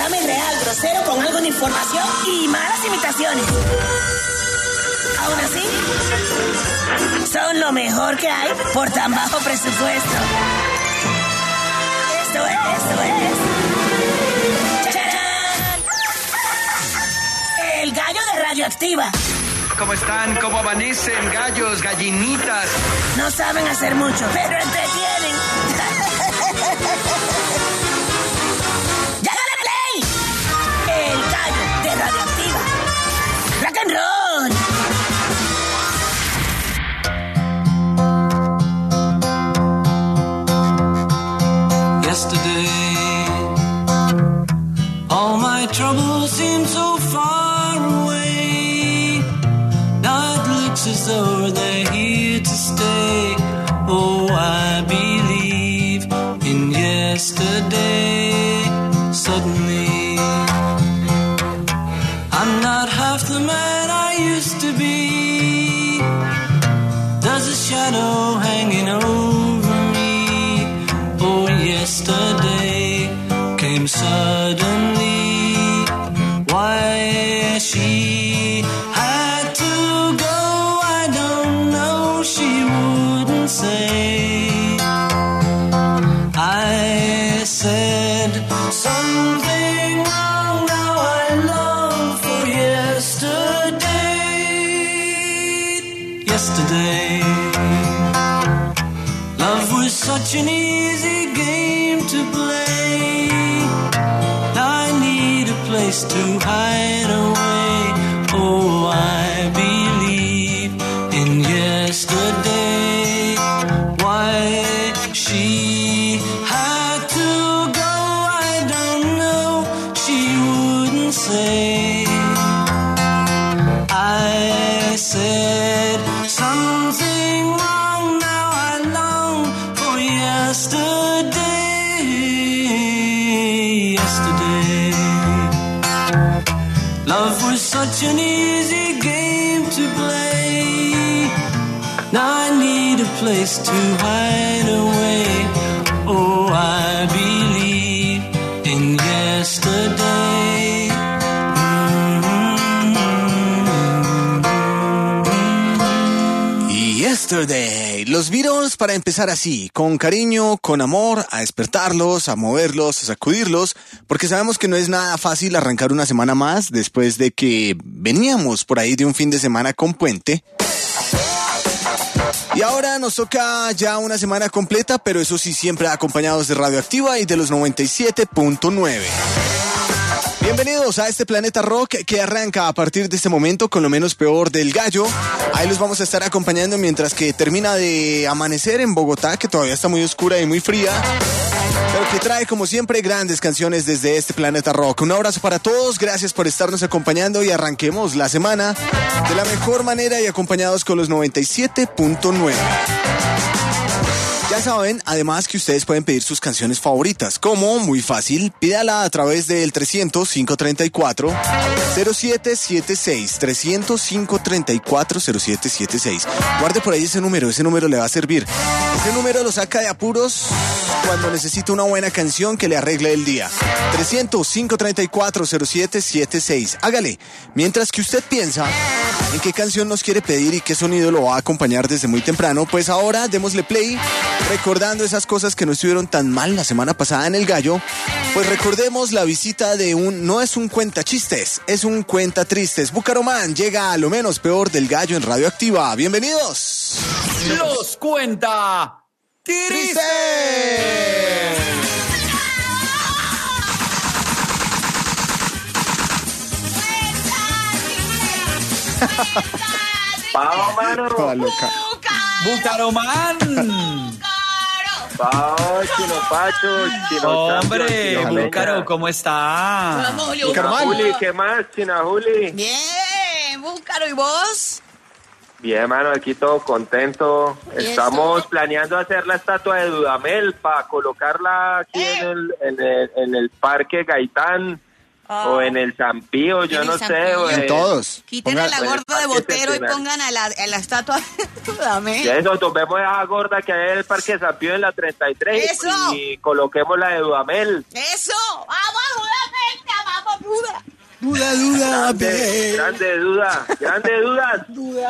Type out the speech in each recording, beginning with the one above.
programa irreal, grosero, con algo de información y malas imitaciones. Aún así, son lo mejor que hay por tan bajo presupuesto. Esto es. ¡Charán! El gallo de Radioactiva. ¿Cómo están? ¿Cómo amanecen? Gallos, gallinitas. No saben hacer mucho, pero entretienen. ¡Ya dale play! El gallo de Radioactiva. ¡Rock and roll! Yesterday, all my troubles seem so far away. Now it looks as though they're here to stay. Oh, I believe in yesterday. Suddenly, I'm not half the man I used to be. There's a shadow hanging over me. Oh, yesterday came suddenly. Why she had to go, I don't know. She wouldn't say. I said something wrong. Now I long for yesterday. Yesterday, love was such an easy game to play. Now I need a place to hide away. Oh, I believe in yesterday. Why she had to go, I don't know. She wouldn't say. I said something wrong. Now I long for yesterday. Yesterday, love was such an easy game to play. Now I need a place to hide away. Oh, I believe in yesterday. Yesterday. Los Beatles para empezar así, con cariño, con amor, a despertarlos, a moverlos, a sacudirlos, porque sabemos que no es nada fácil arrancar una semana más después de que veníamos por ahí de un fin de semana con puente. Y ahora nos toca ya una semana completa, pero eso sí, siempre acompañados de Radioactiva y de los 97.9. Bienvenidos a este Planeta Rock que arranca a partir de este momento con lo menos peor del gallo. Ahí los vamos a estar acompañando mientras que termina de amanecer en Bogotá, que todavía está muy oscura y muy fría, pero que trae como siempre grandes canciones desde este Planeta Rock. Un abrazo para todos, gracias por estarnos acompañando y arranquemos la semana de la mejor manera y acompañados con los 97.9. Ya saben, además que ustedes pueden pedir sus canciones favoritas. ¿Cómo? Muy fácil. Pídala a través del 300-534-0776. 300-534-0776. Guarde por ahí ese número le va a servir. Ese número lo saca de apuros cuando necesita una buena canción que le arregle el día. 300-534-0776. Hágale. Mientras que usted piensa en qué canción nos quiere pedir y qué sonido lo va a acompañar desde muy temprano, pues ahora démosle play. Recordando esas cosas que no estuvieron tan mal la semana pasada en El Gallo, pues recordemos la visita de no es un cuenta chistes, es un cuenta tristes. Bucaramanga llega a lo menos peor del Gallo en Radioactiva. ¡Bienvenidos! Los cuenta tristes. ¡Vamos, mano! Toda loca. Bucaramanga. ¡Vamos, Chino Pacho! Chino Hombre, Champion, Búcaro, ¿cómo está? Vamos, Julio. China Juli, ¿qué más, China Juli? Bien, Búcaro, ¿y vos? Bien, mano, aquí todo contento. ¿Y Estamos eso? planeando hacer la estatua de Dudamel para colocarla aquí en el Parque Gaitán. o en el Zampío, yo En no el sé. Zampío. O En todos. Quiten a la Pongan- gorda de Parque Botero y Centenario. pongan a la estatua de Dudamel. Ya eso, tomemos esa gorda que hay en el Parque Zampío en la 33 ¡Eso! y coloquemos la de Dudamel. ¡Eso! ¡Vamos, Dudamel! ¡Te amamos, Duda! Grande duda, grande dudas.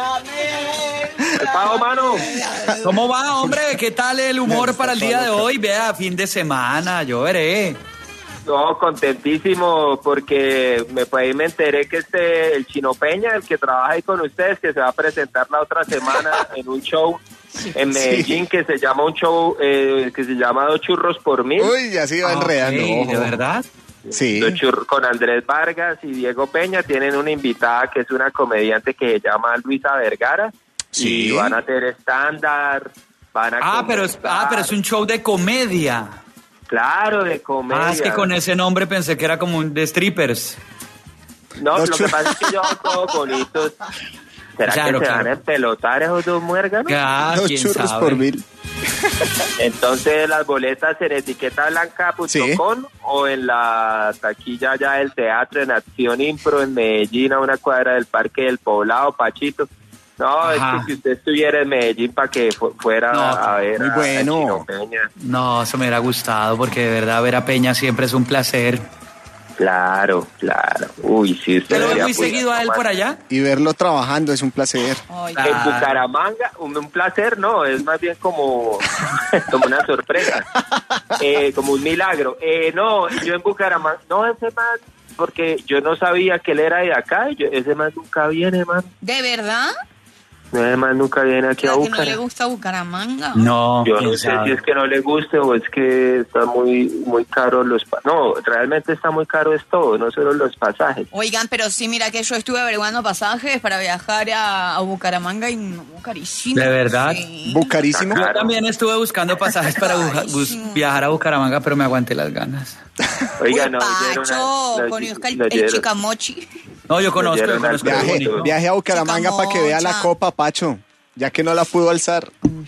El pago, mano. ¿Cómo va, hombre? ¿Qué tal el humor para el día de hoy? Vea, fin de semana, yo veré. No, contentísimo porque por ahí me enteré que el Chino Peña, el que trabaja ahí con ustedes, que se va a presentar la otra semana en un show en Medellín que se llama que se llama Dos Churros por Mil. Uy, ya se iba enredando. Ok, ¿de ojo. verdad? Sí. Dos Churros con Andrés Vargas y Diego Peña. Tienen una invitada que es una comediante que se llama Luisa Vergara. Sí. Y van a hacer estándar, van a Pero es un show de comedia. Claro, de comedia. Es que con ese nombre pensé que era como un de strippers. No, Dos lo que churros. pasa es que yo hago todos bonitos. ¿Será Claro, que se claro. van a empelotar esos dos muérganos? Dos ¿Quién churros sabe? por 1000. Entonces las boletas en etiquetablanca.com Sí. o en la taquilla ya del teatro en Acción Impro en Medellín, a una cuadra del Parque del Poblado, Pachito. No, Ajá. es que si usted estuviera en Medellín para que fuera No, a ver muy a bueno. Chino Peña. No, eso me hubiera gustado porque de verdad ver a Peña siempre es un placer. Claro, claro. Uy, sí, usted ¿Te lo ves debería muy seguido a él por allá? Y verlo trabajando es un placer. Ay, Ah. En Bucaramanga, un placer, no, es más bien como, como una sorpresa, como un milagro. No, yo en Bucaramanga, no, ese man, porque yo no sabía que él era de acá, y ese man nunca viene, man. ¿de verdad? No, ese man nunca viene aquí a ¿Será que no le Bucaramanga. gusta Bucaramanga? No, Yo no quién sé sabe. si es que no le guste o es que está muy caro no, realmente está muy caro es todo, no solo los pasajes. Oigan, pero sí, mira que yo estuve averiguando pasajes para viajar a Bucaramanga y no, carísimo. ¿De verdad? Sí. Bucarísimo. Yo también estuve buscando pasajes para viajar a Bucaramanga, pero me aguanté las ganas. Oiga, Uy, no, Pacho, conozca el chicamochi. No, yo conozco, dieron al es muy Viaje, bonito. viaje a Bucaramanga Chica para que vea la mocha. copa, Pacho. Ya que no la pudo alzar.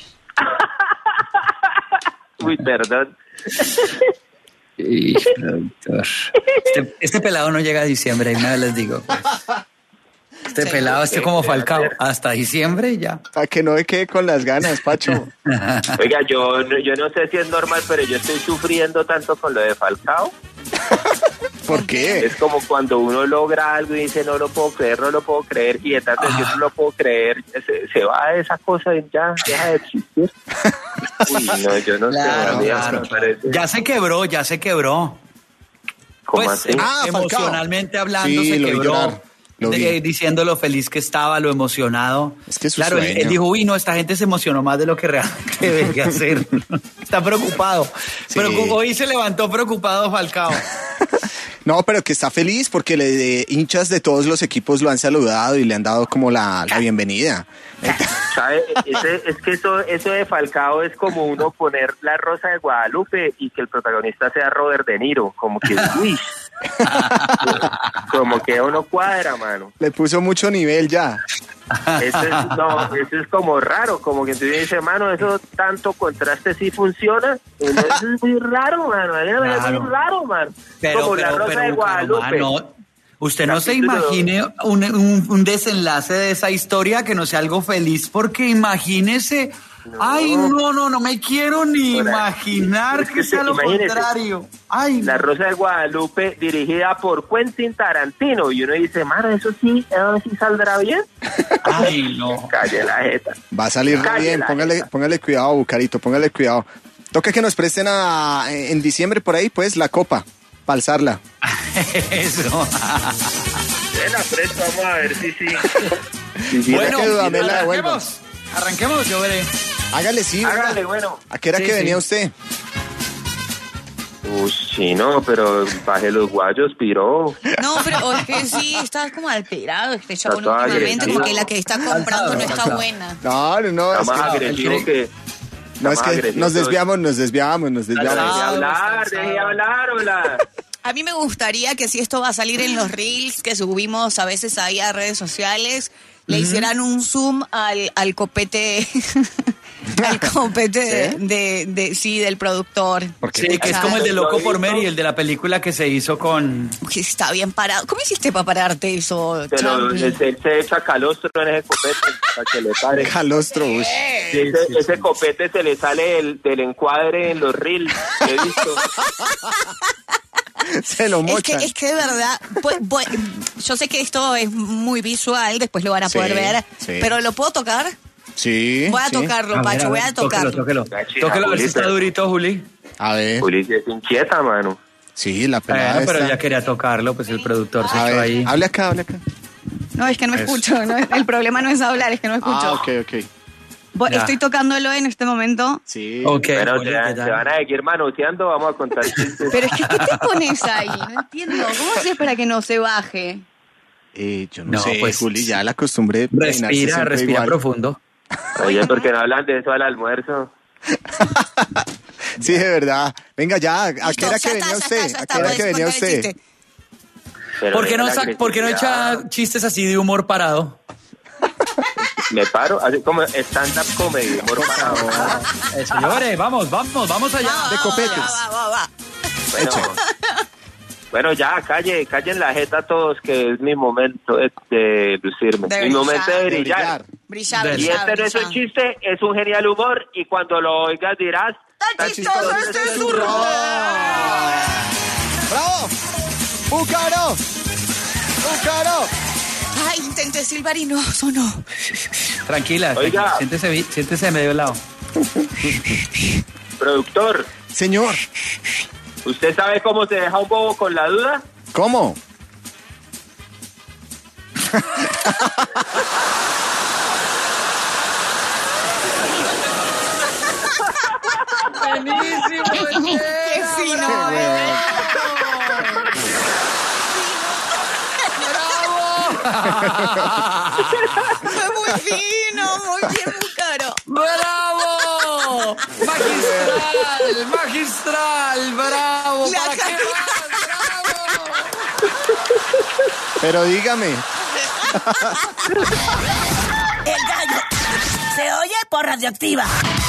Uy, perdón. Y, doctor. Este pelado no llega a diciembre, y nada les digo. Pues. Este Sí. pelado, como Falcao, hasta diciembre y ya. Para que no me quede con las ganas, Pacho. Oiga, yo no sé si es normal, pero yo estoy sufriendo tanto con lo de Falcao. ¿Por qué? Es como cuando uno logra algo y dice, no lo puedo creer, y de tanto que yo no lo puedo creer, se va a esa cosa y ya deja de existir. Uy, no, yo no Claro, sé, a mí claro. me parece. Ya se quebró. ¿Cómo Pues así? Ah, Falcao. emocionalmente hablando Sí, se lo vi quebró. llorar, lo vi. Diciendo lo feliz que estaba, lo emocionado. Es que es su claro, él sueño. dijo, uy, no, esta gente se emocionó más de lo que realmente debería ser. Está preocupado. Sí. Pero hoy se levantó preocupado Falcao. No, pero que está feliz porque hinchas de todos los equipos lo han saludado y le han dado como la bienvenida. ¿Sabe? Es que eso de Falcao es como uno poner La Rosa de Guadalupe y que el protagonista sea Robert De Niro, como que, uy, como que uno cuadra, mano. Le puso mucho nivel ya. Eso es como raro, como que tú dices, mano, eso tanto contraste sí funciona. Eso es muy raro, mano. Es Claro. muy raro, mano. Como La Rosa de Guadalupe. no, usted no se Capítulo- imagine un desenlace de esa historia que no sea algo feliz, porque imagínese. Ay, no me quiero ni Ahora, imaginar es que que sea lo imagínese. contrario. Ay, La Rosa de Guadalupe, dirigida por Quentin Tarantino. Y uno dice, mano, eso sí saldrá bien. ay, no. Calle la jeta. Va a salir re Cállala, bien. esa. Póngale cuidado, Bucarito, póngale cuidado. Toca que nos presten en diciembre por ahí, pues, la copa, para alzarla. Eso. Ven, presto, vamos a ver si Bueno, que Dudamel la devuelva. arranquemos, yo veré. Hágale, sí. Hágale, venga. bueno. ¿A qué era Sí, que sí. venía usted? Uy, sí, no, pero baje los guayos, piró. No, pero es que sí, está como alterado este chabón Está todo últimamente, agresivo. como que la que está comprando no está Cansado. buena. No, Está es más que, agresivo que... no, es más que agresivo nos que- desviamos. Deje Cansado. hablar, hola. A mí me gustaría que si esto va a salir en los reels que subimos a veces ahí a redes sociales, le hicieran un zoom al copete El copete del productor. Sí, que es como el de Loco por Mary, el de la película que se hizo con... Uy, está bien parado. ¿Cómo hiciste para pararte eso, Pero Charlie? él se echa calostro en ese copete para que le pare. Calostro, uy. Sí, ese copete se le sale del encuadre en los reels. He visto. Se lo mochan. Es que de verdad, yo sé que esto es muy visual, después lo van a poder ver, sí. pero ¿lo puedo tocar? Sí. Voy a tocarlo, Pacho, voy a tocarlo. Tóquelo, a ver si está durito, Juli. A ver. Juli es inquieta, mano. Sí, la pelada Pero está... ya quería tocarlo, pues el productor se A echó ver, ahí. hable acá. No, es que no escucho, no, el problema no es hablar, es que no escucho. Ah, ok. Ya. Estoy tocándolo en este momento. Sí. Ok, Pero Juli, se ¿qué tal? van a seguir manoseando, vamos a contar chistes. Pero es que, ¿qué te pones ahí? No entiendo. ¿Cómo haces para que no se baje? Yo no No, sé, pues, Juli, ya la costumbre de peinarse siempre Respira igual. profundo. Oye, ¿por qué no hablan de eso al almuerzo? Sí, de verdad. Venga, ya, ¿a Listo, qué era ya que está, venía ya usted? está, ¿A qué era puedes que venía contar el usted? chiste. Pero ¿Por qué no deja la agresividad. echa chistes así de humor parado? Me paro, así como stand-up comedy, humor parado. Señores, vamos allá. De copetes. Va. Bueno, ya, callen la jeta todos, que es mi momento de lucirme. De Mi momento de brillar. brillar. Brillar, Y este no es un chiste, es un genial humor, y cuando lo oigas dirás... ¡Tan chistoso este zurro! ¡Bravo! ¡Búcaro! Ay, intenté silbar y no sonó. Tranquila, Oiga. siéntese de medio lado. Productor, Señor, ¿usted sabe cómo se deja un bobo con la duda? ¿cómo? ¡Qué fino! Fue muy fino, muy bien, Búcaro. ¡Bravo! ¡Magistral! ¡Bravo! La ¿Para qué cara- más? ¡Bravo! Pero dígame. El gallo se oye por Radioactiva.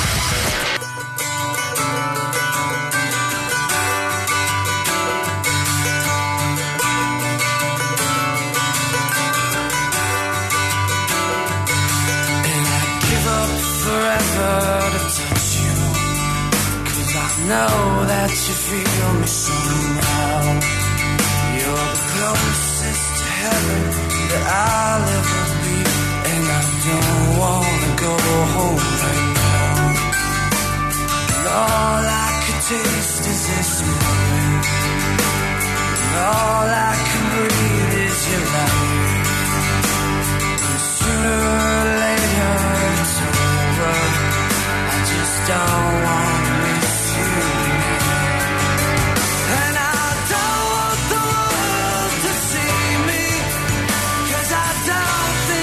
Give up forever to touch you, 'cause I know that you feel me somehow. You're the closest to heaven that I'll ever be, and I don't wanna go home right now. And all I could taste is this moment, and all I can breathe is your light. Sooner or later it's over, I just don't want to miss you. And I don't want the world to see me, 'cause I don't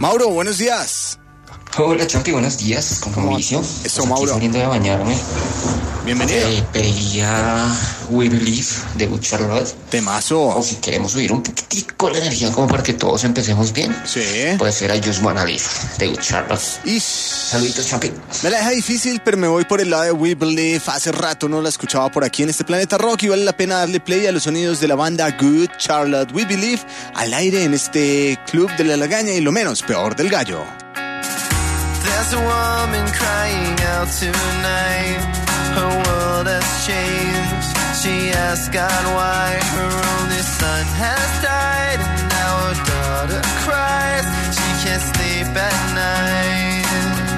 Mauro, buenos días. Hola, Champi, buenos días. Con Mauricio. Eso, Aquí Mauro. saliendo de bañarme. Bienvenido. Pedía We Believe de Good Charlotte. Temazo. O si queremos subir un poquitico la energía como para que todos empecemos bien. Sí. Puede ser I Just Wanna Live de Good Charlotte. Saluditos, Champi. Me la deja difícil, pero me voy por el lado de We Believe. Hace rato no la escuchaba por aquí en este Planeta Rock y vale la pena darle play a los sonidos de la banda Good Charlotte. We Believe al aire en este club de la lagaña y lo menos peor del gallo. There's a woman crying out tonight. Her world has changed. She asks God why her only son has died, and now her daughter cries. She can't sleep at night.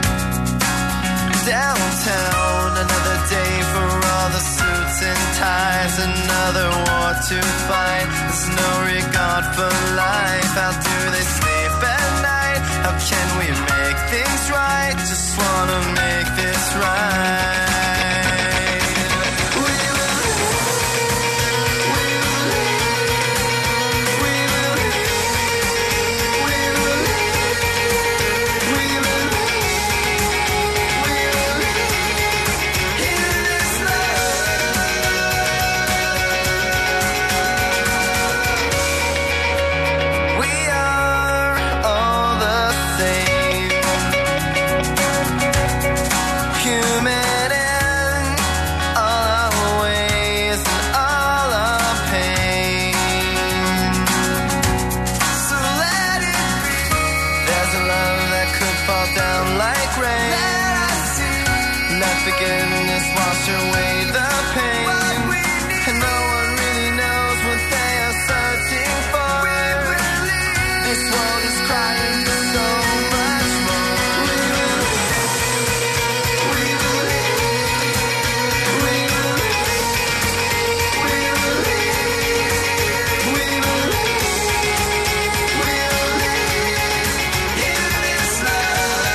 Downtown, another day for all the suits and ties. Another war to fight. There's no regard for life. How do they sleep at night? How can we make things right? Just wanna make this right. Forgiveness wash away the pain. And no one really knows what they are searching for. This world is crying for so much more. We believe, we believe, we believe, we believe, we believe in this love.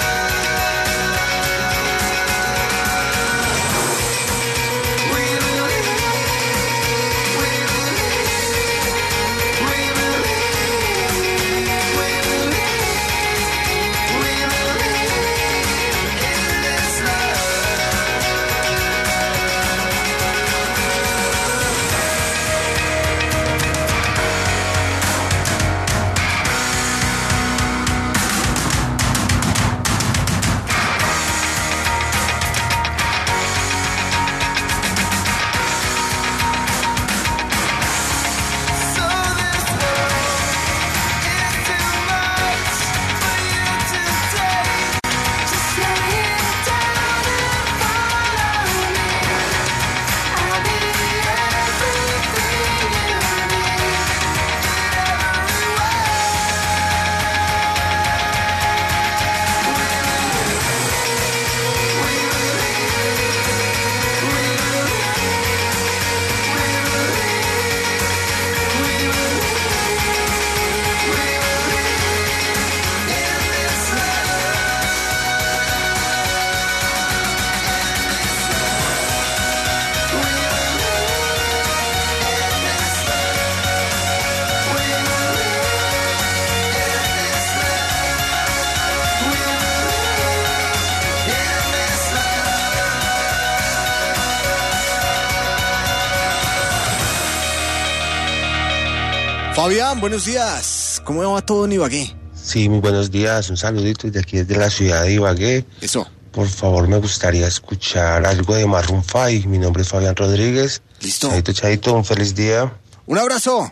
Fabián, buenos días. ¿Cómo va todo en Ibagué? Sí, muy buenos días. Un saludito desde aquí, desde la ciudad de Ibagué. Eso. Por favor, me gustaría escuchar algo de Maroon 5. Mi nombre es Fabián Rodríguez. Listo. Chaito, chaito. Un feliz día. Un abrazo.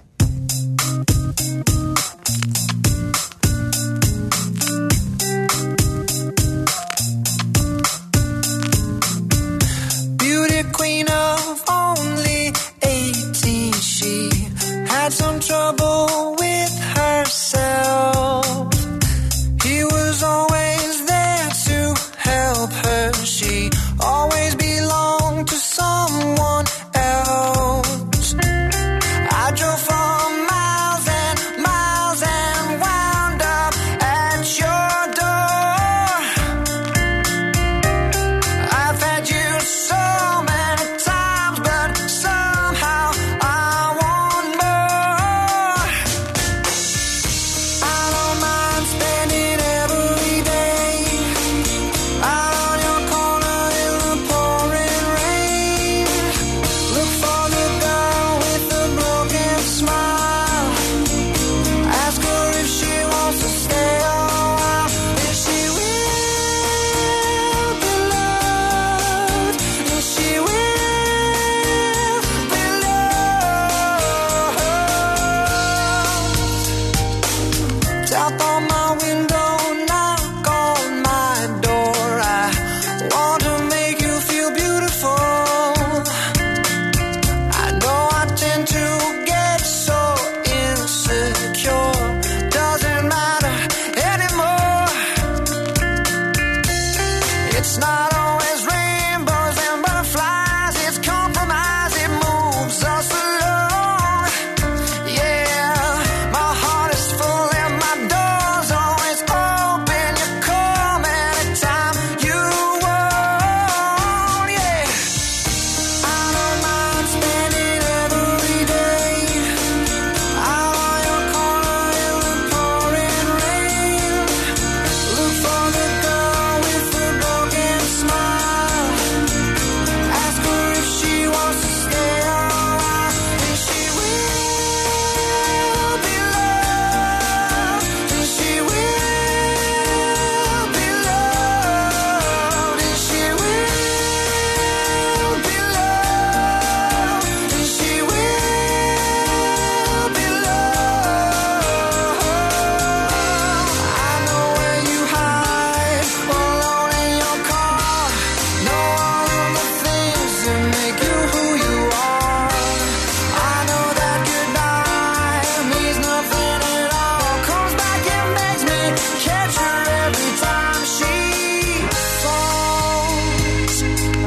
Beauty queen of only 18, she had some trouble with herself. He was always there to help her. She always belonged to someone else. I drove far It's not always rainbows and butterflies. It's compromise. It moves us along. Yeah, my heart is full and my door's always open. You come anytime you want. Yeah, I don't mind spending every day out on your corner in the pouring rain. Look for the girl with the broken smile. Ask her if she wants to stay a while. And she will be loved. And she will be loved. And she will be loved. And she will be loved. I know where you hide, alone in your car. Know all of the things that make you who you are. I know that goodbye means nothing at all. Comes back and makes me catch her every time she falls.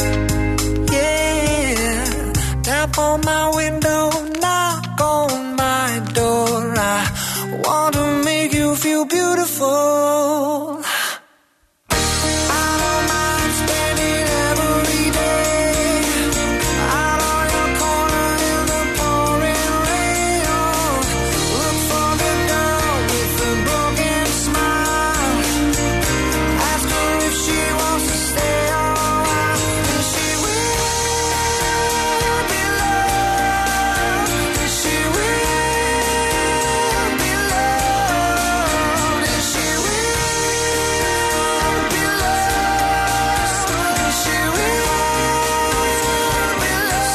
Yeah, tap on my window, knock on my door. I want to make you feel beautiful. I don't mind spending every day out on your corner in the pouring rain. Oh, look for the girl with the broken smile. Ask her if she wants to stay a while. And she will be loved. And she will be loved. And she will be loved. And she will be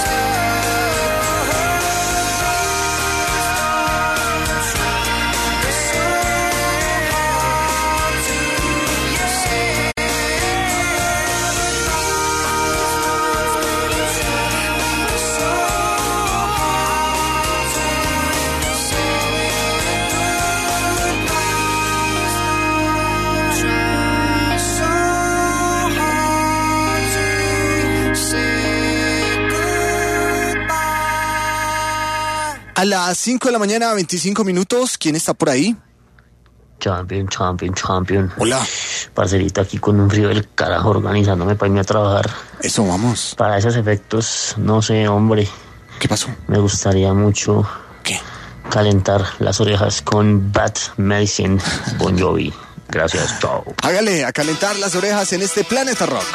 A las 5 de la mañana, 25 minutos. ¿Quién está por ahí? Champion. Hola. Parcerito, aquí con un frío del carajo organizándome para irme a trabajar. Eso, vamos. Para esos efectos, no sé, hombre. ¿Qué pasó? Me gustaría mucho ¿Qué? calentar las orejas con Bad Medicine Bon Jovi. Gracias, chao. Hágale a calentar las orejas en este Planeta Rock.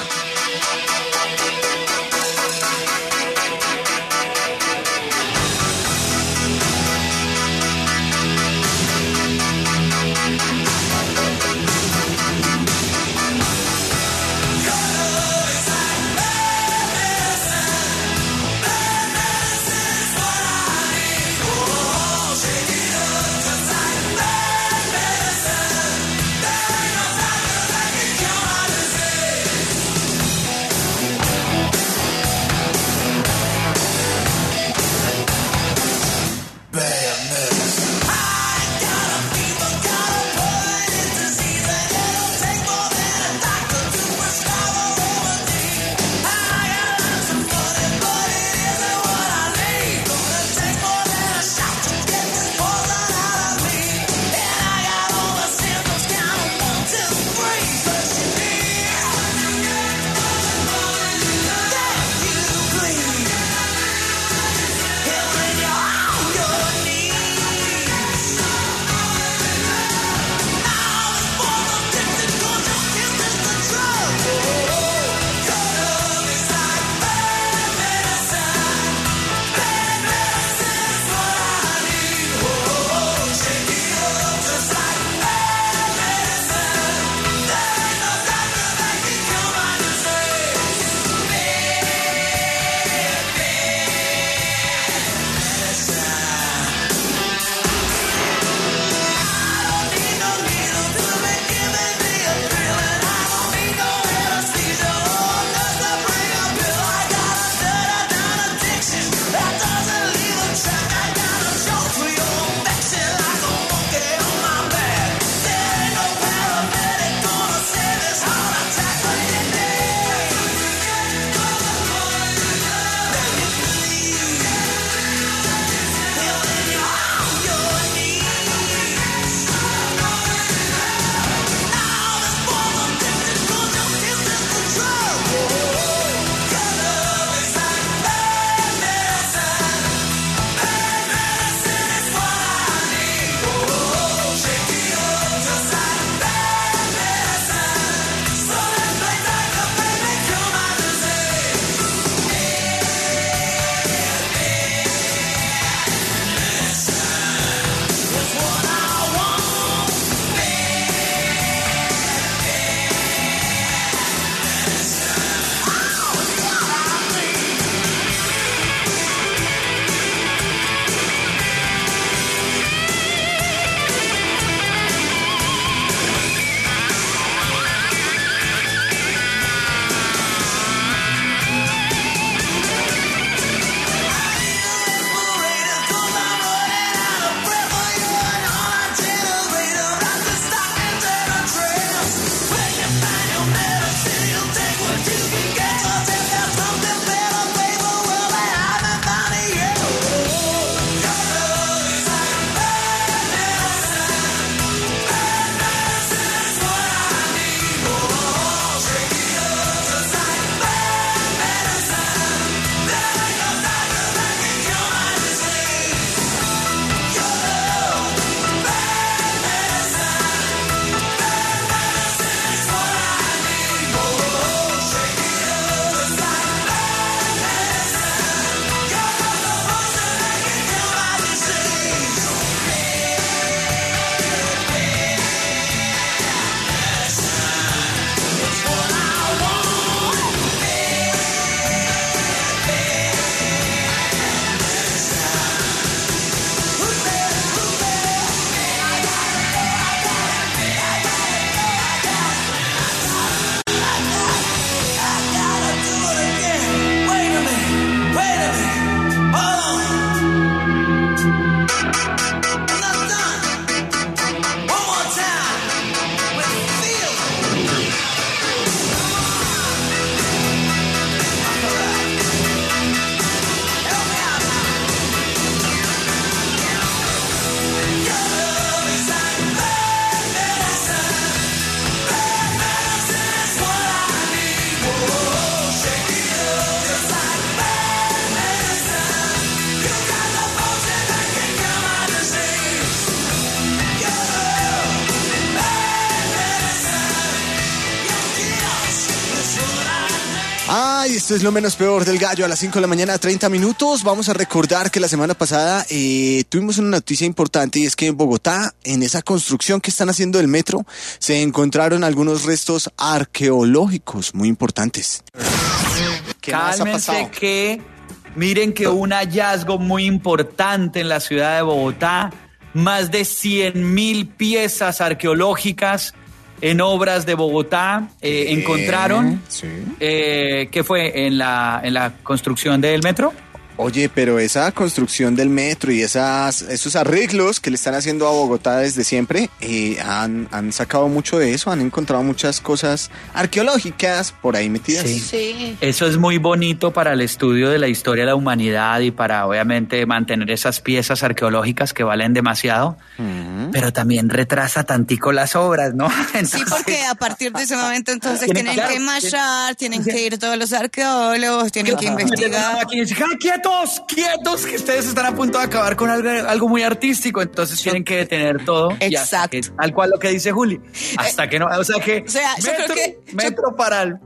Ay, esto es lo menos peor del gallo. A las 5 de la mañana, 30 minutos. Vamos a recordar que la semana pasada tuvimos una noticia importante, y es que en Bogotá, en esa construcción que están haciendo del metro, se encontraron algunos restos arqueológicos muy importantes. ¿Qué más ha pasado? Cálmense que miren que un hallazgo muy importante en la ciudad de Bogotá, más de 100.000 piezas arqueológicas en obras de Bogotá encontraron. Sí. ¿Qué fue? ¿En la construcción del metro? Oye, pero esa construcción del metro y esos arreglos que le están haciendo a Bogotá desde siempre, han sacado mucho de eso, han encontrado muchas cosas arqueológicas por ahí metidas. Sí. Eso es muy bonito para el estudio de la historia de la humanidad y para obviamente mantener esas piezas arqueológicas que valen demasiado, pero también retrasa tantico las obras, ¿no? Entonces, Sí, porque a partir de ese momento entonces Tienen tienen que- que machar, tienen que ir todos los arqueólogos, tienen que investigar. Quietos, que ustedes están a punto de acabar con algo muy artístico, entonces tienen que detener todo. y hasta Exacto. que- tal cual lo que dice Juli. Hasta que no, o sea, yo creo que- metro para el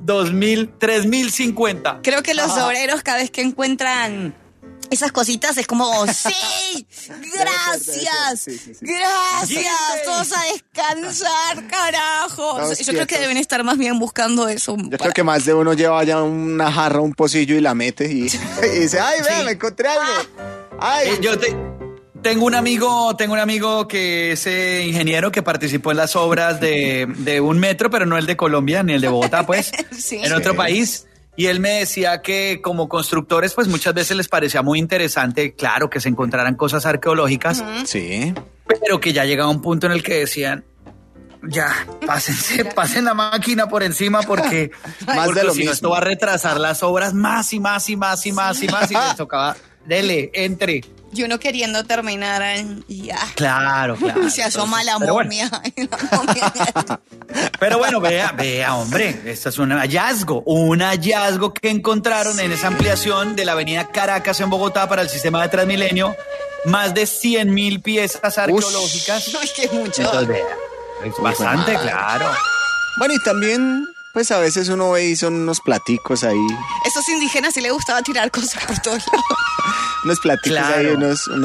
3050. Creo que los obreros cada vez que encuentran esas cositas es como, sí, gracias, Sí. gracias, todos a descansar, carajo. Todos Yo creo que quietos. deben estar más bien buscando eso. Yo creo que más de uno lleva ya una jarra, un pocillo y la mete y dice, ay, vea, me encontré algo. Ay, Tengo un amigo que es ingeniero que participó en las obras de un metro, pero no el de Colombia ni el de Bogotá, pues, Sí. en otro país. Y él me decía que como constructores, pues muchas veces les parecía muy interesante, claro, que se encontraran cosas arqueológicas, sí. pero que ya llegaba un punto en el que decían, ya, pasen la máquina por encima porque, Más porque de lo si no, mismo. esto va a retrasar las obras más y más y más y más y más y les tocaba, dele, entre. Y uno queriendo terminar y ya. Claro. Y se asoma la Pero bueno. momia. Y la momia- Pero bueno, vea, hombre, esto es un hallazgo que encontraron en esa ampliación de la avenida Caracas en Bogotá para el sistema de Transmilenio, más de 100.000 piezas arqueológicas. No, es que es mucho. Entonces, vea, es bastante, claro. Bueno, y también, pues a veces uno ve y son unos platicos ahí, Esos indígenas sí les gustaba tirar cosas por todos lados. unos platicos Claro. ahí,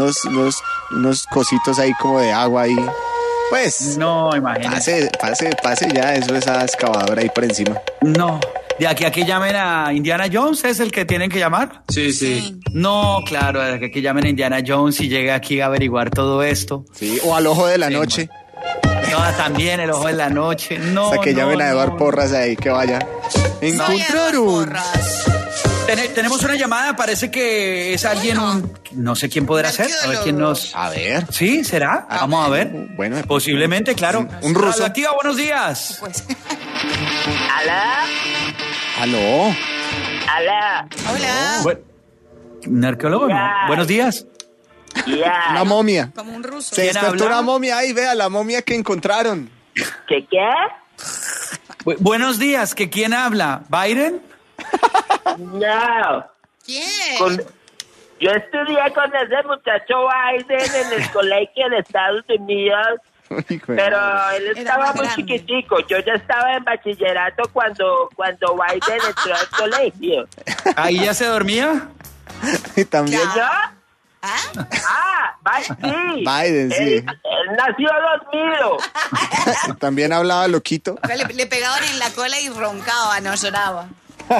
unos cositos ahí como de agua ahí. Pues, No, imagínate. pase ya, eso esa excavadora ahí por encima. No. De aquí a que llamen a Indiana Jones, ¿es el que tienen que llamar? Sí. No, claro, de aquí a que llamen a Indiana Jones y llegue aquí a averiguar todo esto. Sí, o al ojo de la noche, No, también el ojo de la noche. No. hasta que llamen a Eduard no. Porras ahí, que vaya. Encontraron. Porras. Tenemos una llamada, parece que es alguien, no sé quién podrá ser, a ver quién nos... A ver. ¿Sí? ¿Será? Vamos a ver. Bueno, Posiblemente, claro. Un ruso. Radioactiva, buenos días. Pues. ¿Alá? aló. ¿Alá? Hola. ¿Un arqueólogo? No. Buenos días. Ya. Una momia. Como un ruso. Se ¿Quién despertó habla? una momia ahí, vea, la momia que encontraron. ¿Qué? Buenos días, ¿que quién habla? ¿Biden? No. ¿Quién? Yo estudié con ese muchacho Biden en el colegio de Estados Unidos, Hijo de pero madre. él Era estaba más muy grande. chiquitico. Yo ya estaba en bachillerato cuando Biden entró al colegio. ¿Ahí ya se dormía? Y también ¿No? ¿Ah? Sí. Biden, sí. Él nació dormido. También hablaba loquito. Le pegaban en la cola y roncaba, no lloraba.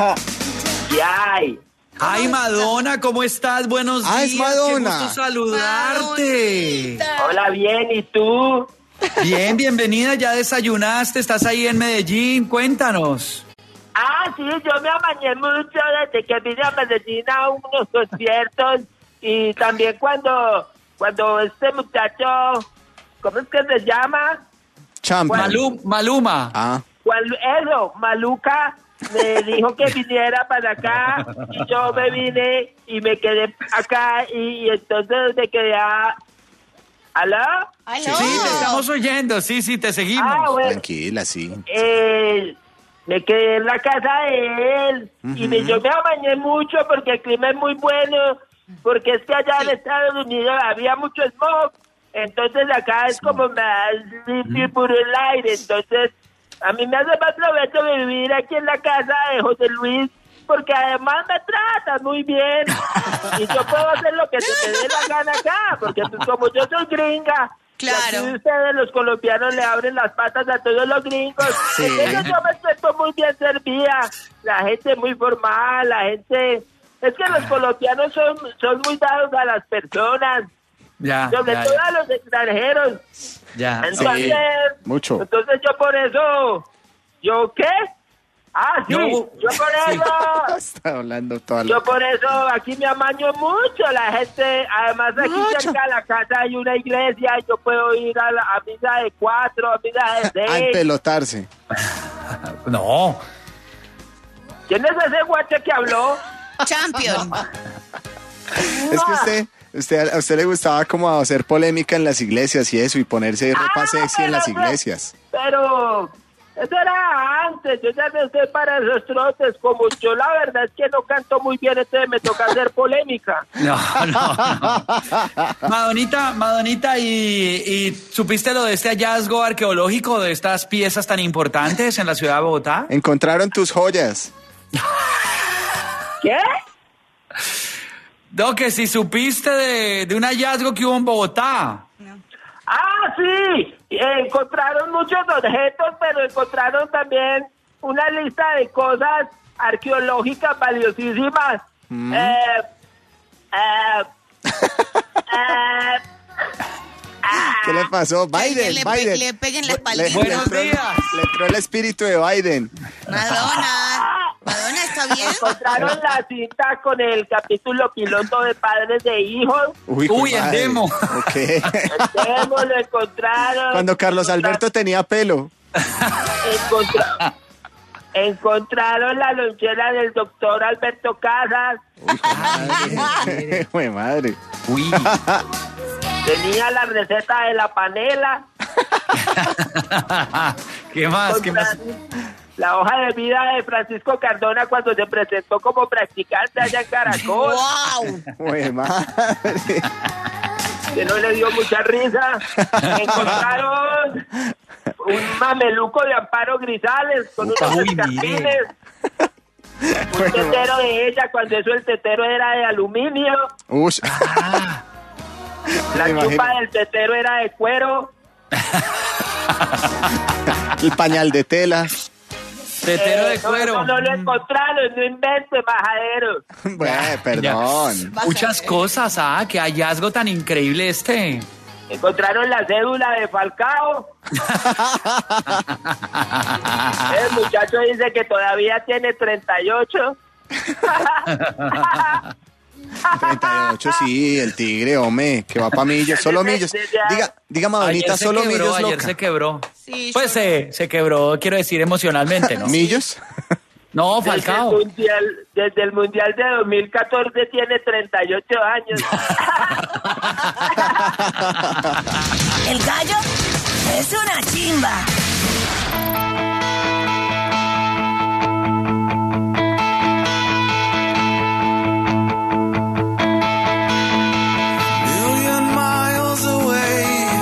Yay. Ay, Madonna, ¿cómo estás? Buenos días. Ah, es Madonna. Qué gusto saludarte. Hola, bien, ¿y tú? Bien, bienvenida. ¿Ya desayunaste? ¿Estás ahí en Medellín? Cuéntanos. Sí, yo me amañé mucho desde que vine a Medellín a unos conciertos y también cuando este muchacho, ¿cómo es que se llama? Champa. Maluma. Ah, Maluca me dijo que viniera para acá y yo me vine y me quedé acá y entonces me quedé ¿Aló? ¡Aló! Sí, te estamos oyendo. Sí, te seguimos. Bueno, tranquila, sí. me quedé en la casa de él y yo me amañé mucho porque el clima es muy bueno, porque es que allá en Estados Unidos había mucho smog, entonces acá es como más limpio y puro el aire, entonces a mí me hace más provecho de vivir aquí en la casa de José Luis porque además me tratan muy bien. Y yo puedo hacer lo que se me dé la gana acá, porque pues, como yo soy gringa, Claro. y aquí ustedes los colombianos le abren las patas a todos los gringos. Sí. Entonces yo me siento muy bien servida. La gente muy formal, la gente... Es que los colombianos son muy dados a las personas, Ya, sobre ya, todo ya. a los extranjeros. Ya. Entonces, mucho. entonces yo por eso... ¿Yo qué? Ah, sí, No. yo por eso... Está hablando toda la... Yo por eso aquí me amaño mucho, la gente, además aquí cerca de la casa hay una iglesia y yo puedo ir a misa de 4, a misa de 6. A empelotarse. No. ¿Quién es ese guache que habló? Champion. Es que a usted le gustaba como hacer polémica en las iglesias y eso, y ponerse ropa sexy en las pero- iglesias. Pero eso era antes, yo ya no estoy para esos trotes, como yo la verdad es que no canto muy bien, entonces me toca hacer polémica. No. Madonita, ¿y supiste lo de este hallazgo arqueológico de estas piezas tan importantes en la ciudad de Bogotá? Encontraron tus joyas. ¿Qué? No, que si supiste de un hallazgo que hubo en Bogotá. Ah, sí, encontraron muchos objetos, pero encontraron también una lista de cosas arqueológicas valiosísimas. ¿Qué le pasó? Que Biden, le Biden. le peguen la Le espaldita. Buenos días. entró el espíritu de Biden. Madonna, ¿está bien? Encontraron la cinta con el capítulo piloto de Padres de Hijos. Uy, jue el madre. demo. Ok. El demo lo encontraron. Cuando Carlos Alberto tenía pelo. Encontraron la lonchera del doctor Alberto Casas. Jue madre. Uy. Tenía la receta de la panela. ¿Qué más? ¿Qué más? La hoja de vida de Francisco Cardona cuando se presentó como practicante allá en Caracol. ¡Wow! Jue madre. Que no le dio mucha risa. Encontraron un mameluco de Amparo Grisales con unos Uy, escarpines. Un tetero de ella cuando eso el tetero era de aluminio. Ush. La Me imagino. chupa del tetero era de cuero. El pañal de tela. Tetero de No, cuero. No lo encontraron, no invente, majadero. Bueno, perdón. Muchas cosas, qué hallazgo tan increíble este. Encontraron la cédula de Falcao. El muchacho dice que todavía tiene 38. 38, sí, el tigre, hombre, que va pa' Millos, solo Millos. Diga Madonita, Ayer se solo quebró, Millos ayer loca. se quebró. Sí, Pues se quebró, quiero decir, emocionalmente, ¿no? ¿Millos? No, Falcao. Desde el mundial de 2014 tiene 38 años. El gallo es una chimba. Million miles away,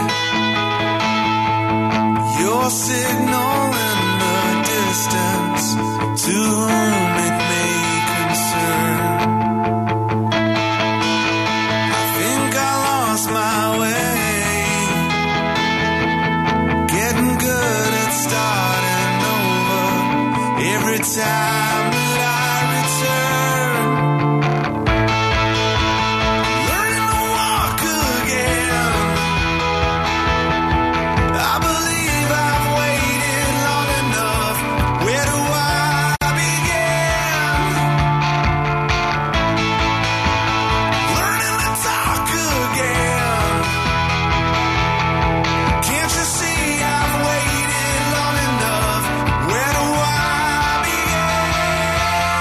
your signal in the distance, to whom it may concern. I think I lost my way, getting good at starting over every time that I return. Learning to walk again. I believe I've waited long enough. Where do I begin? Learning to talk again. Can't you see I've waited long enough? Where do I begin?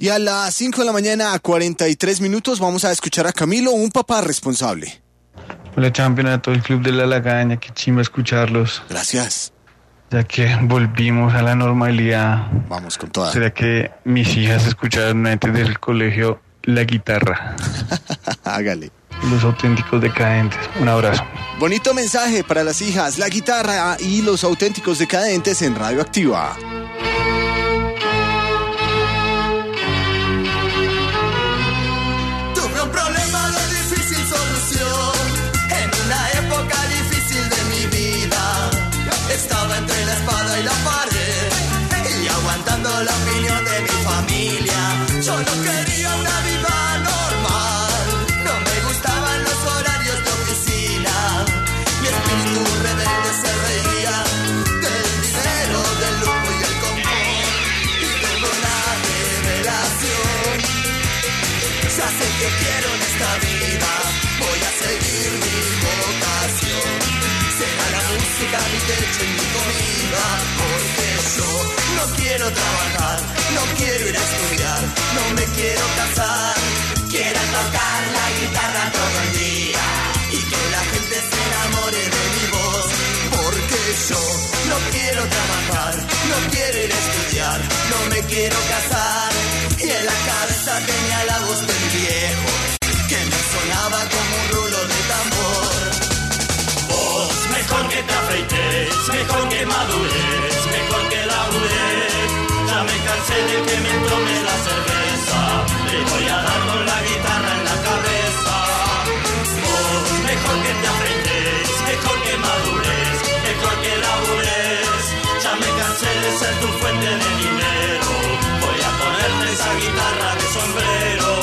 Y a las 5 de la mañana, a 43 minutos, vamos a escuchar a Camilo, un papá responsable. Hola, campeonato del Club de la Lagaña, qué chimba escucharlos. Gracias. Ya que volvimos a la normalidad. Vamos con toda. ¿Será que mis hijas escucharon antes del colegio la guitarra? Hágale. Los auténticos decadentes. Un abrazo. Bonito mensaje para las hijas, la guitarra y los auténticos decadentes en Radioactiva. Tuve un problema de difícil solución en una época difícil de mi vida. Estaba entre la espada y la pared y aguantando la opinión de mi familia. Yo no quería una vida normal, no me gustaban los horarios de oficina. Mi espíritu rebelde se reía del dinero, del lujo y el confort. Y tuve una revelación. Ya sé que quiero en esta vida, voy a seguir mi vocación. Será la música mi techo y mi comida, porque yo no quiero trabajar, no quiero ir a estudiar, no me quiero casar. Quiero tocar la guitarra todo el día y que la gente se enamore de mi voz, porque yo no quiero trabajar, no quiero ir a estudiar, no me quiero casar. Y en la cabeza tenía la voz del viejo que me sonaba como un rulo de tambor. Vos, mejor que te afeites, mejor que madures, mejor que labures. Ya me cansé de que me tome la cerveza, le voy a dar con la guitarra en la cabeza. Vos, mejor que te afeites, mejor que madures, mejor que labures. Ya me cansé de ser tu fuente de dinero, voy a ponerte esa guitarra de sombrero.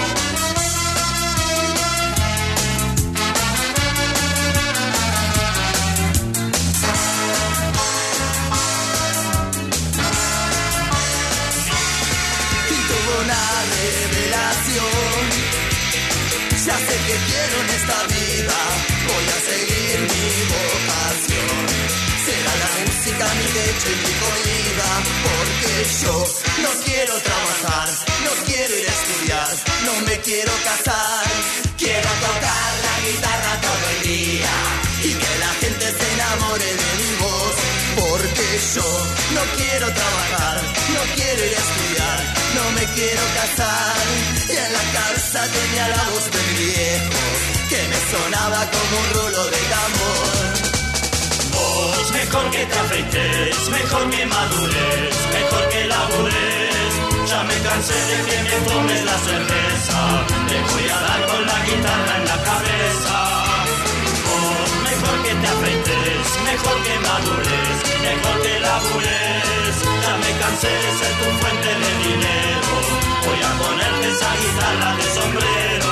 Ya sé que quiero en esta vida, voy a seguir mi vocación. Será la música mi techo y mi comida, porque yo no quiero trabajar, no quiero ir a estudiar, no me quiero casar. Quiero tocar la guitarra todo el día y que la gente se enamore de mi voz, porque yo no quiero trabajar, no quiero ir a estudiar, no me quiero casar. Y en la cabeza tenía la voz del viejo que me sonaba como un rulo de tambor. Vos, mejor que te afeites, mejor que madures, mejor que labures. Ya me cansé de que me tomes la cerveza, te voy a dar con la guitarra en la cabeza. Vos, mejor que te afeites, mejor que madures, mejor que labures. Ya me cansé de ser tu fuente de dinero, voy a ponerte esa guitarra de sombrero.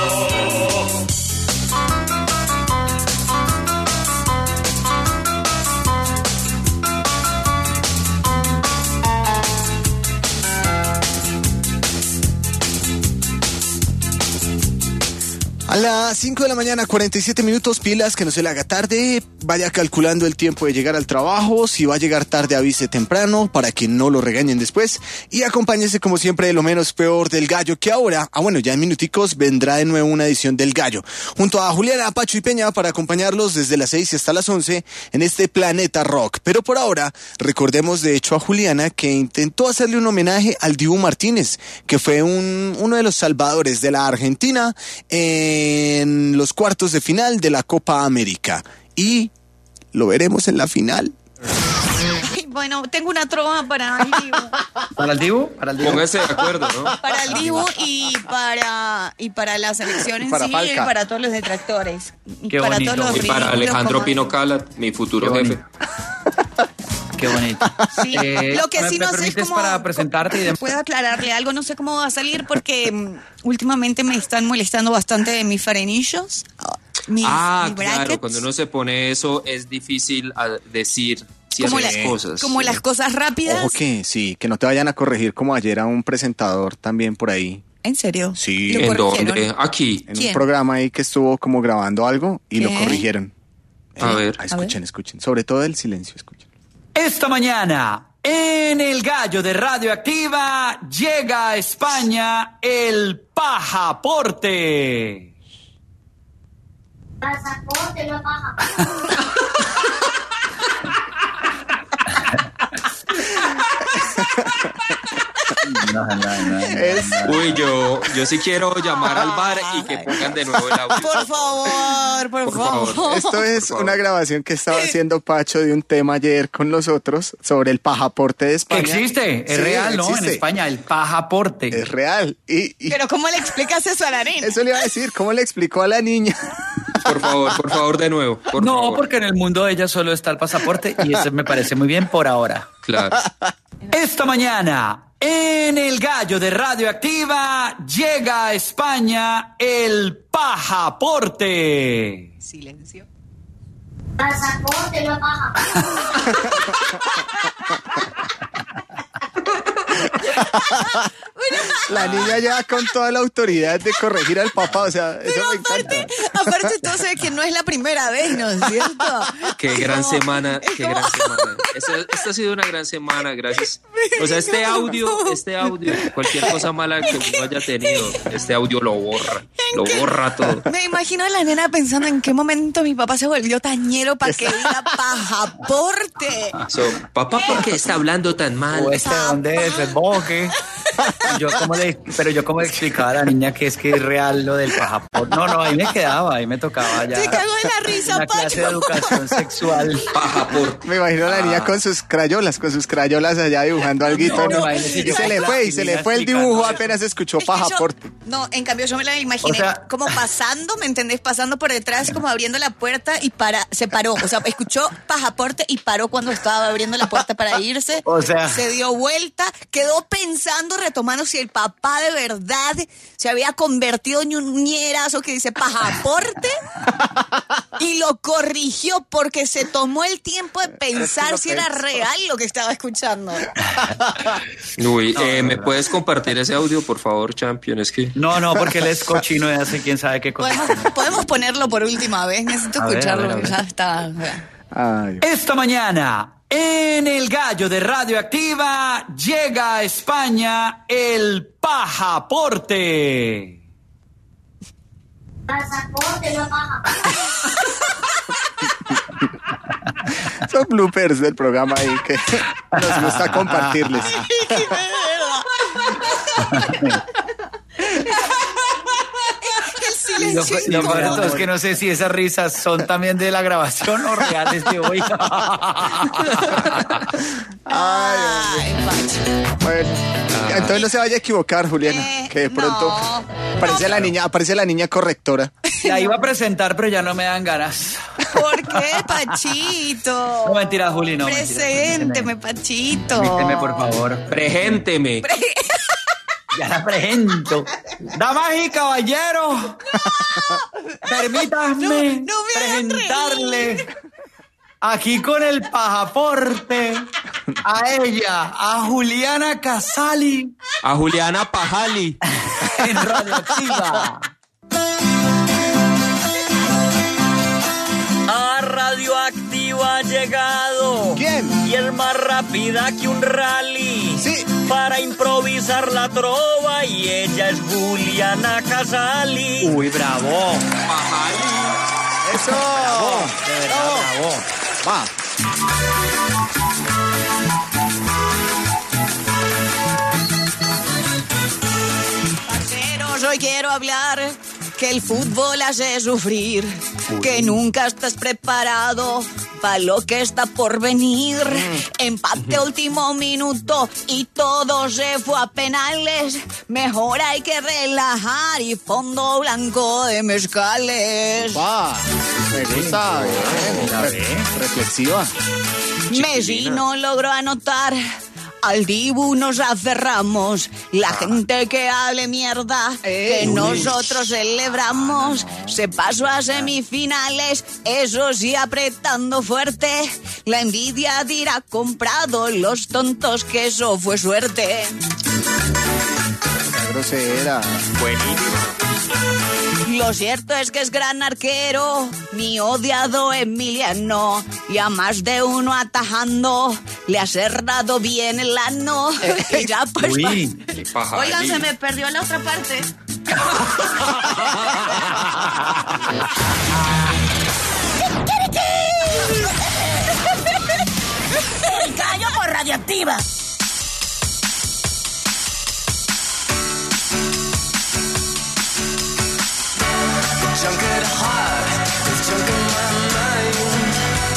A las 5 de la mañana, 47 minutos, pilas, que no se le haga tarde. Vaya calculando el tiempo de llegar al trabajo. Si va a llegar tarde, avise temprano para que no lo regañen después. Y acompáñese como siempre de lo menos peor del Gallo, que ahora, ya en minuticos, vendrá de nuevo una edición del Gallo. Junto a Juliana, Pacho y Peña para acompañarlos desde las 6 hasta las 11 en este Planeta Rock. Pero por ahora, recordemos de hecho a Juliana que intentó hacerle un homenaje al Dibu Martínez, que fue uno de los salvadores de la Argentina en los cuartos de final de la Copa América. Y lo veremos en la final. Bueno, tengo una trova para el Dibu. ¿Para el Dibu? Póngase de acuerdo, ¿no? Para el Dibu y para las elecciones, para sí, Falca. y para todos los detractores. Qué para bonito. todos los Y para ridículos Alejandro como- Pino Cala, mi futuro jefe. Qué bonito. Sí, lo que sí ¿me no sé es permites cómo... para presentarte y demás? Puedo aclararle algo, no sé cómo va a salir porque últimamente me están molestando bastante mis frenillos, mis Claro, brackets, cuando uno se pone eso es difícil decir como, ciertas cosas. como las cosas rápidas. Ojo que sí, que no te vayan a corregir como ayer a un presentador también por ahí. ¿En serio? Sí. ¿Lo ¿En corrigieron? dónde? Aquí. En ¿Quién? un programa ahí que estuvo como grabando algo y lo ¿Qué? corrigieron. A ver. Escuchen. Sobre todo el silencio, escuchen. Esta mañana, en el gallo de Radioactiva llega a España el pasaporte. Pasaporte, no pasaporte. No. Uy, yo sí quiero llamar al bar y que pongan de nuevo el audio. Por favor. Esto es una grabación que estaba haciendo Pacho de un tema ayer con los otros sobre el pasaporte de España. Existe, es real, ¿no? En España, el pasaporte. Es real. Pero ¿cómo le explicas eso a la niña? Eso le iba a decir, ¿cómo le explicó a la niña? Por favor, de nuevo. Por favor. Porque en el mundo de ella solo está el pasaporte y eso me parece muy bien por ahora. Claro. Esta mañana, en el gallo de Radioactiva, llega a España el pasaporte. Silencio. Pasaporte, no pasaporte. La niña ya con toda la autoridad de corregir al papá, o sea, eso me encanta. Aparte entonces que no es la primera vez, ¿no es cierto? Qué gran semana. Esta ha sido una gran semana, gracias. O sea, este audio, cualquier cosa mala que uno haya tenido, este audio lo borra todo. Me imagino a la nena pensando en qué momento mi papá se volvió tañero para que diga pasaporte. Papá, ¿por qué está hablando tan mal? ¿Dónde es el boque? Pero yo cómo le explicaba a la niña que es real lo del pasaporte. No, ahí me quedaba, ahí me tocaba ya. Te cago en la risa, una Pacho. clase de educación sexual. Pasaporte. Me imagino a la niña con sus crayolas allá dibujando alguito, ¿no? Y se le fue el dibujo apenas escuchó pasaporte. No, en cambio yo me la imaginé como pasando, ¿me entendés? Pasando por detrás, como abriendo la puerta y se paró. O sea, escuchó pasaporte y paró cuando estaba abriendo la puerta para irse. O sea, se dio vuelta, quedó pensando, retomando si el papá de verdad se había convertido en un ñerazo que dice pasaporte y lo corrigió porque se tomó el tiempo de pensar si era real lo que estaba escuchando. Uy, ¿me puedes compartir ese audio, por favor, Champion? Es que... No, porque él es cochino y hace quién sabe qué cosa. ¿Podemos ponerlo por última vez? Necesito escucharlo. A ver. Ya está. Ay. Esta mañana, en el gallo de Radioactiva, llega a España el pasaporte. Pasaporte, no pasaporte. Son bloopers del programa ahí que nos gusta compartirles. Lo peor de todo es que no sé si esas risas son también de la grabación o reales de hoy. Bueno, entonces no se vaya a equivocar, Juliana, que de pronto aparece la niña correctora. La iba a presentar, pero ya no me dan ganas. ¿Por qué, Pachito? No, mentira, Juli, no. Presénteme, Pachito. Permíteme, por favor. Presénteme. Ya la presento. Damas y caballeros, permítanme presentarle aquí con el pasaporte a ella, a Juliana Casali. A Juliana Pajali. En Radioactiva. A Radioactiva ha llegado. ¿Quién? Y es más rápida que un rally. Sí. Para improvisar la trova y ella es Juliana Casali. Uy, bravo. Eso. Bravo. De verdad, bravo. Va. Parceros, hoy quiero hablar que el fútbol hace sufrir, que nunca estás preparado para lo que está por venir. Empate último minuto y todo se fue a penales. Mejor hay que relajar y fondo blanco de mezcales. Va. Me gusta. Reflexiva. Messi no logró anotar. Al Dibu nos aferramos, la gente que hable mierda, que nosotros celebramos. Se pasó a semifinales, eso sí apretando fuerte. La envidia dirá comprado, los tontos que eso fue suerte. Qué grosera. Buenísimo. Lo cierto es que es gran arquero, mi odiado Emiliano, y a más de uno atajando, le ha cerrado bien el ano. Y ya, pues. Uy, qué paja. Oigan, se me perdió la otra parte. El gallo por Radioactiva. Junk at heart, it's junk in my mind.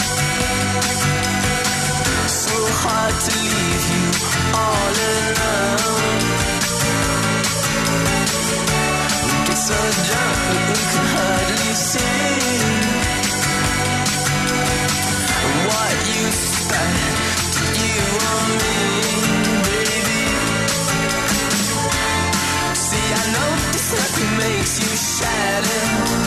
So hard to leave you all alone. We get so drunk that we can hardly see what you spent to you on me, baby. See, I know this nothing makes you shatter.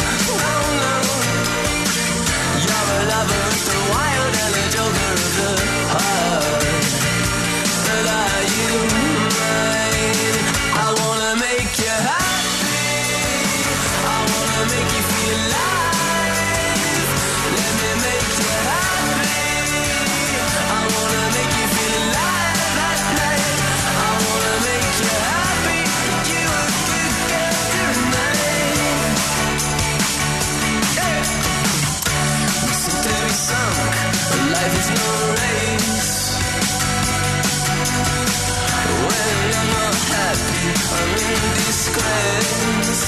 You're a lover of the wild and a joker of the heart. But are you mine? I wanna make you happy. I wanna make you feel alive. Let me make you happy. I wanna make you feel alive that night. I wanna make you happy. You a good girl tonight. Yeah. To be sunk, life is no race. When I'm not happy, I'm in disgrace.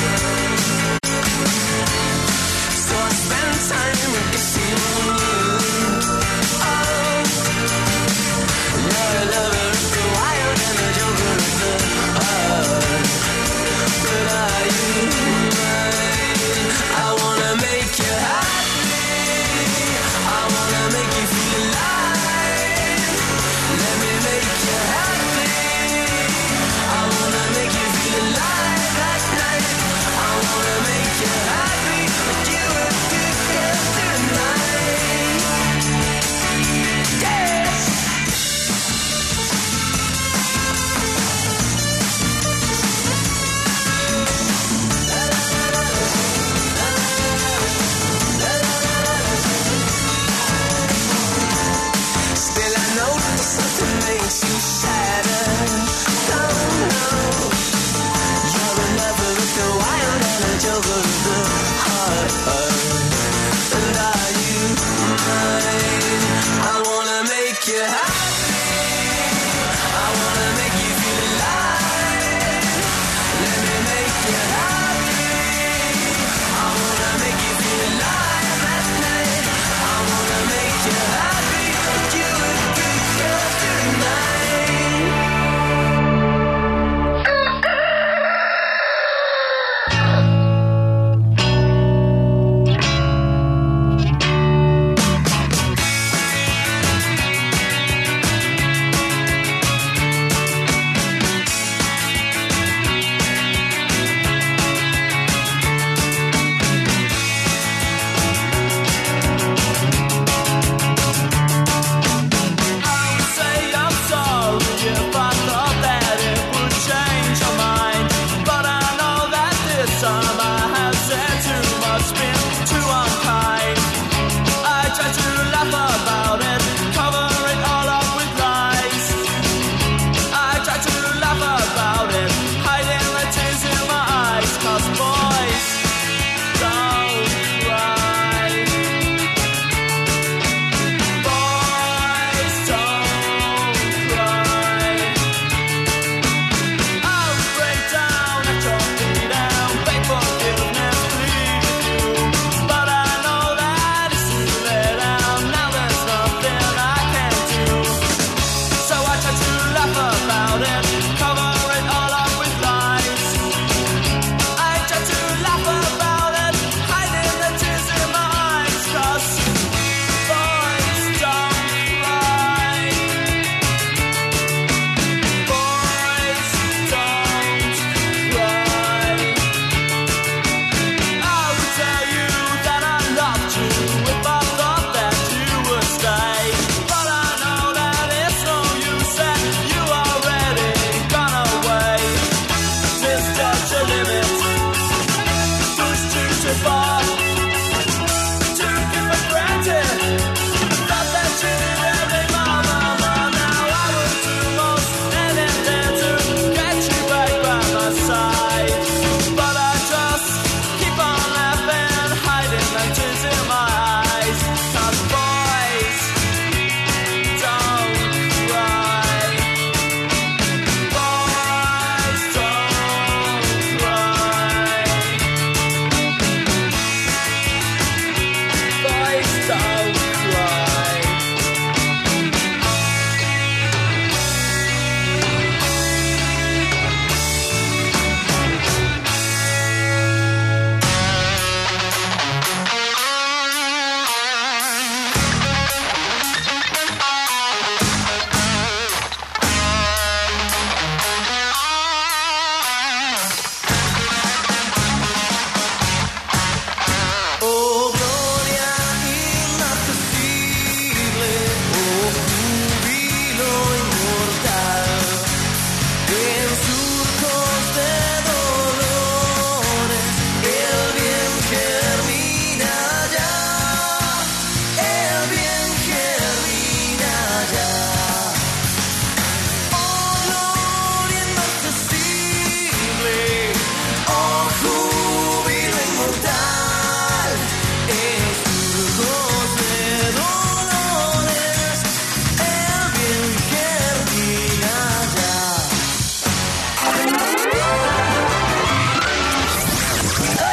So I spend time kissing you. Oh, you're a lover of the wild and a joker of the heart. But are you mine? I wanna make you happy. I wanna make you feel alive. Let me make you happy. I wanna make you feel alive that night. I wanna make you happy. You a good girl tonight. Yeah. Still I know something makes you shatter. No, no. You're a lover of the wild and a joker of the heart. And are you mine? I wanna make you happy. I wanna make you feel alive. Let me make you happy. I wanna make you feel alive that night. I wanna make you happy. You a good girl tonight. Time I have said to